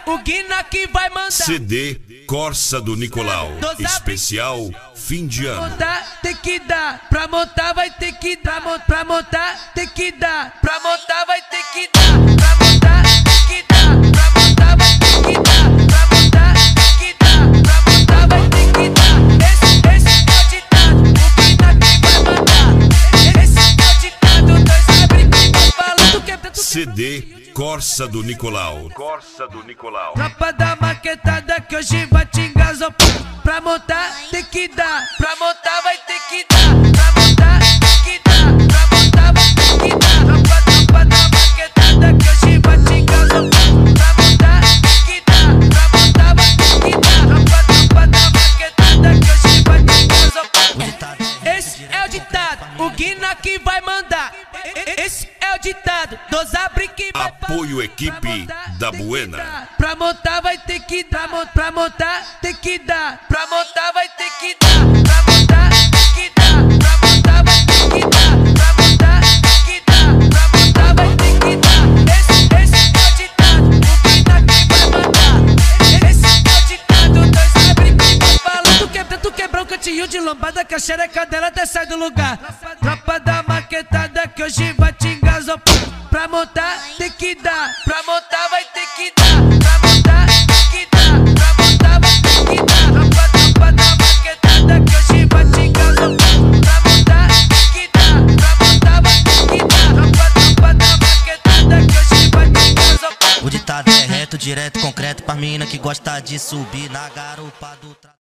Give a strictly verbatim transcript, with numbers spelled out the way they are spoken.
o Guina que vai mandar. C D Corsa do Nicolau, especial fim de ano. Pra montar tem que dar, pra montar vai ter que dar, pra montar tem que dar, pra montar vai ter que dar, pra montar tem que dar, pra montar vai ter que dar, pra montar tem que dar, pra montar vai ter que dar. Esse, esse é o ditado, o Guina que vai mandar. Esse é o ditado, dois abre que vai falando que é tanto. C D Corsa do Nicolau. Corsa do Nicolau. Tropa da maquetada que hoje vai te engasopar. Pra montar tem que dar, pra montar vai ter que dar, pra montar tem que dar, pra montar vai ter que dar. Tropa, tropa da maquetada que hoje vai te engasopar. Pra montar tem que dar, pra montar vai ter que dar. Tropa, tropa da maquetada que hoje vai te engasopar. Esse é o ditado, o Guina que vai mandar. Esse é o ditado, dos abre que vai Apoio equipe da Buena. Pra montar vai ter que dar, pra montar tem que dar, pra montar vai ter que dar, pra montar tem que dar, pra montar vai ter que dar, pra montar tem que dar, pra montar vai ter que dar. Esse, esse é o ditado, o Guina que vai mandar. Esse é o ditado, dois abre que vai falando. Tu quebra, tu quebra um cantinho de lombada que a xereca dela até sai do lugar. Tropa da maquetada que hoje vai te engasopar. Pra montar tem que dar, pra montar vai ter que dar, pra montar tem que dar, pra montar vai ter que dar. Tropa, tropa da maquetada que hoje vai te engasopar. Pra montar tem que dar, pra montar vai ter que dar. Tropa, tropa da maquetada que hoje vai te engasopar. O ditado é reto, direto, concreto pra mina que gosta de subir na garupa do tra...